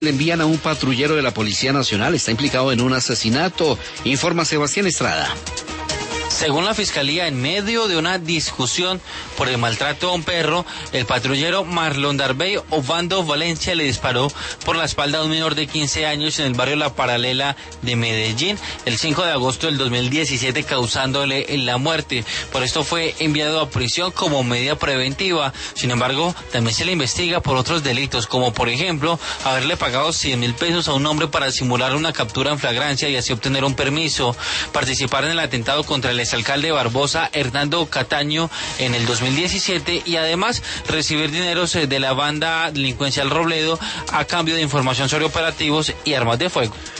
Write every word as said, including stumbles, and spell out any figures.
Le envían a un patrullero de la Policía Nacional, está implicado en un asesinato, informa Sebastián Estrada. Según la Fiscalía, en medio de una discusión por el maltrato a un perro, el patrullero Marlon Darby Obando Valencia le disparó por la espalda a un menor de quince años en el barrio La Paralela de Medellín el cinco de agosto del dos mil diecisiete, causándole la muerte. Por esto fue enviado a prisión como medida preventiva. Sin embargo, también se le investiga por otros delitos, como por ejemplo, haberle pagado cien mil pesos a un hombre para simular una captura en flagrancia y así obtener un permiso, participar en el atentado contra el exalcalde de Barbosa, Hernando Cataño, en el dos mil diecisiete, y además recibir dineros de la banda delincuencial Robledo a cambio de información sobre operativos y armas de fuego.